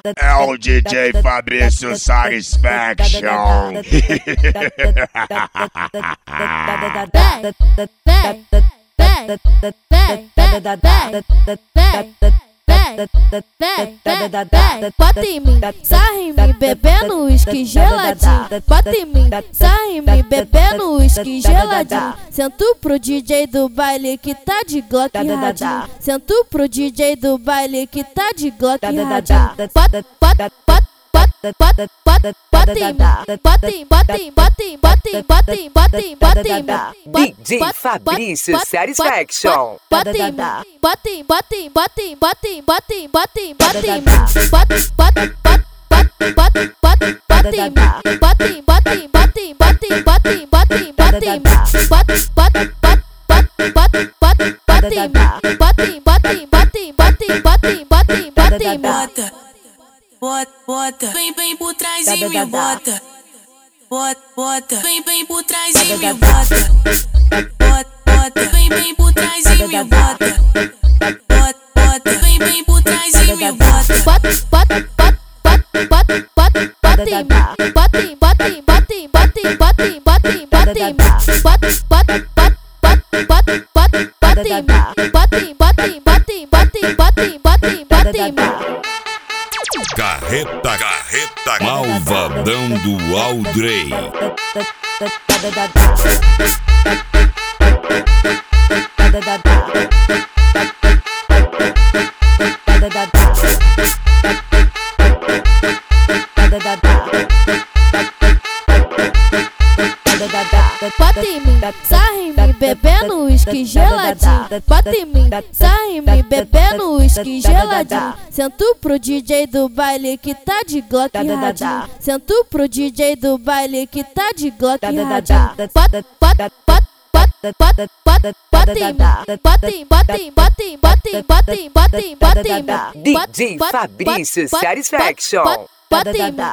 É o DJ Fabrício Satisfaction. Bota em mim, sarra em mim, bebendo uísque geladinho. Bota em mim, sarra em mim, bebendo uísque geladinho. Sento pro DJ do baile que tá de Glock radinho. Sento pro DJ do baile que tá de Glock radinho. Bota em DJ Fabrício Satisfaction. Bota, vem por trás e me bota. Bota, vem por trás e me bota. Bota, vem por trás e me bota. Bota, vem por trás e me bota. Carreta, malvadão do Aldrey. Bota em mim, sarra em mim, bebendo uísque geladinho. Bota em mim, sarra em mim, bebendo uísque geladinho. Sento pro DJ do baile que tá de Glock radinho. Sento pro DJ do baile que tá de Glock radinho. Bota em mim, DJ Fabrício Satisfaction. Bota em mim,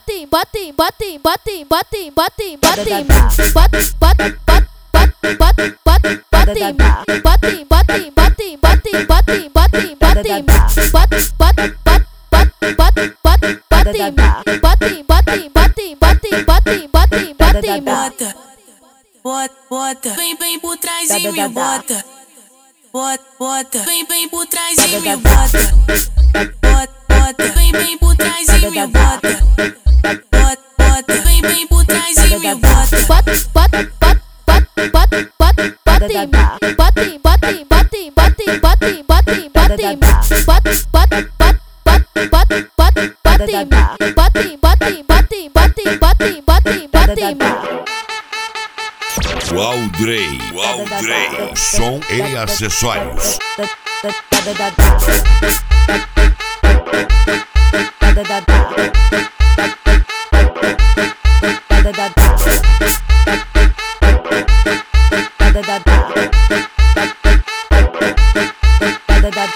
vem por trás e me bota. Bota, vem por trás e me bota. Bota, vem por trás e me bota. Bota, vem por trás e me bota. O Aldrey, som e acessórios.